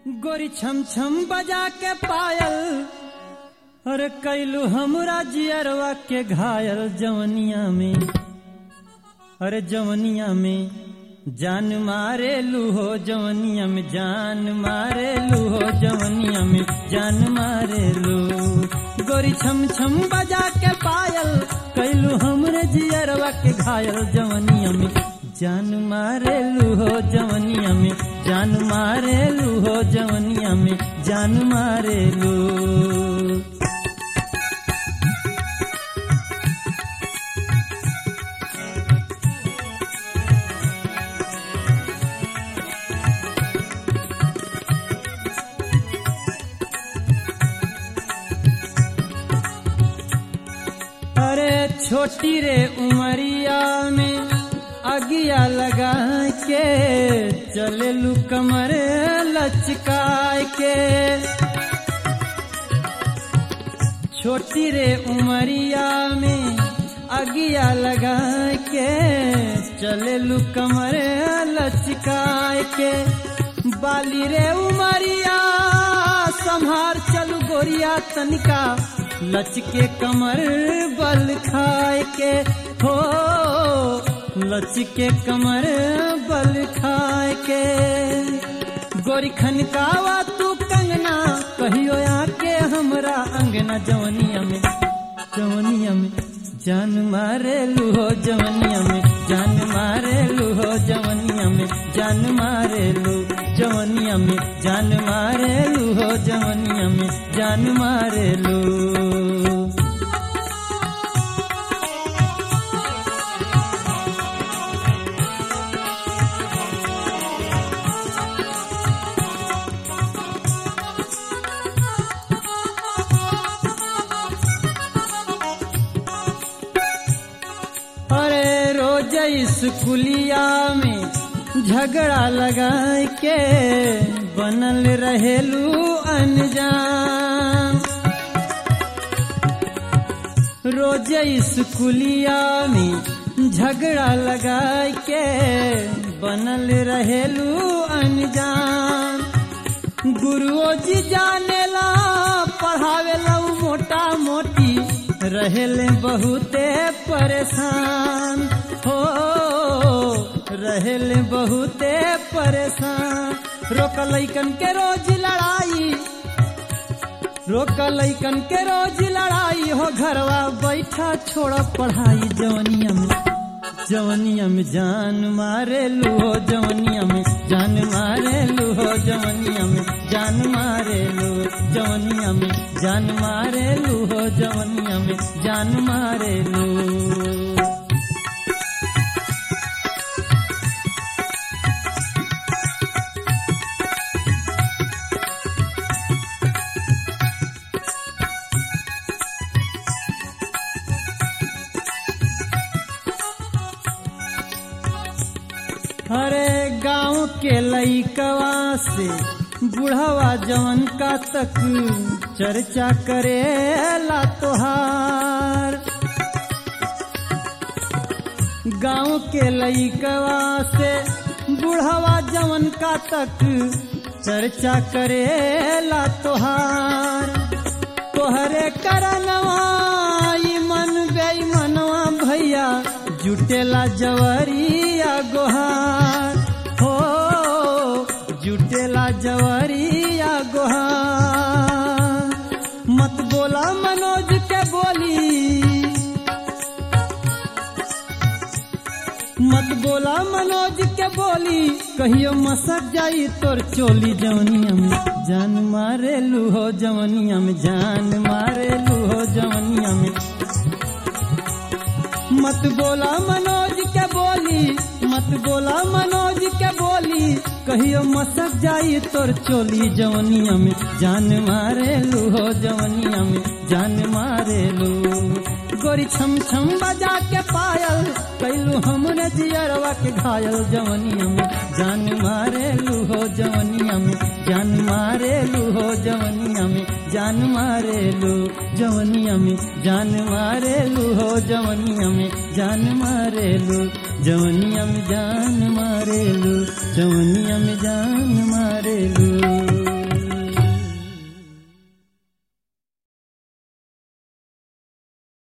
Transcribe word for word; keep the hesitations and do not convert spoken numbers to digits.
गोरी छम छम बजा के पायल, अरे कैलू हमरा जियरवा के घायल जवनिया में, अरे जवनिया में जान मारे लू हो, जवनिया में जान मारे लू हो, जवनिया में जान मारे लू। गोरी छम छम बजा के पायल, कैलू हमरे जियरवा के घायल जवनिया में जान मारे लू हो, जवनिया में जान मारे लू हो, जवनिया में जान मारे लू। अरे छोटी रे उमरिया में अगिया लगा के चले लू कमर लचकाए के, छोटी रे उमरिया में अगिया लगा के चले लू कमर लचकाए के। बाली रे उमरिया संभार चलू गोरिया तनिका, लचके कमर बल खाए के हो, लचके कमर बल खाए के। गोरी खनकावा तू कंगना, कहियो आके हमरा अंगना जवनिया में, जवनिया में जान मारे लू हो, जवनिया में जान मारे लू हो, जवनिया में जान मारे लू, जवनिया में जान मारे लू हो, जवनिया में जान मारे लू। स्कूलिया में झगड़ा लगा के बनल रहेलू अनजान, रोज स्कूलिया में झगड़ा लगा के बनल रहेलू अनजान। गुरुओ जी जानेला पढ़ावेला मोटा मोटी, रहेले बहुते परेशान हो, रहेले बहुते परेशान। रोक लइकन के रोज लड़ाई, रोक लइकन के रोज लड़ाई हो, घरवा बैठा छोड़ पढ़ाई जवनिया में, जवनिया में जान मारे लू हो, जवनिया में जान मारे लू हो, जवनिया में जान मारे लू, जवनिया में जान मारे लू हो, जवनिया में जान मारे लू। अरे गाँव के लइकवा से बुढ़वा जवन का तक चर्चा करेला तोहार, गाँव के लइकवा से बुढ़वा जवन का तक चर्चा करेला तोहार। तोहरे करनवा मन बेईमनवा भैया जुटेला जवरिया गोहार हो, जुटेला जवरिया गोहार। मत बोला मनोज के बोली, मत बोला मनोज के बोली, कहियो मसक जाई तोर चोली जवनिया में जान मारे लू हो, जवनिया में जान मारे लू हो, जवनिया में। मत बोला मनोज के बोली, मत बोला मनोज के बोली, कहियो मसक जाई तोर चोली जवनिया में जान मारे लू हो, जवनिया में जान मारे लू। गोरी छम छम बजा के पायल, कैलू हमरे जियरवा के घायल जवनिया में जान मारे लू हो, जवनिया में जान मारे लू हो, जवनिया में जान मारे लू, जवनिया में जान मारे लू हो, जवनिया में जान मारे लू, जवनिया में जान मारे लू, जवनिया में जान मारे लू।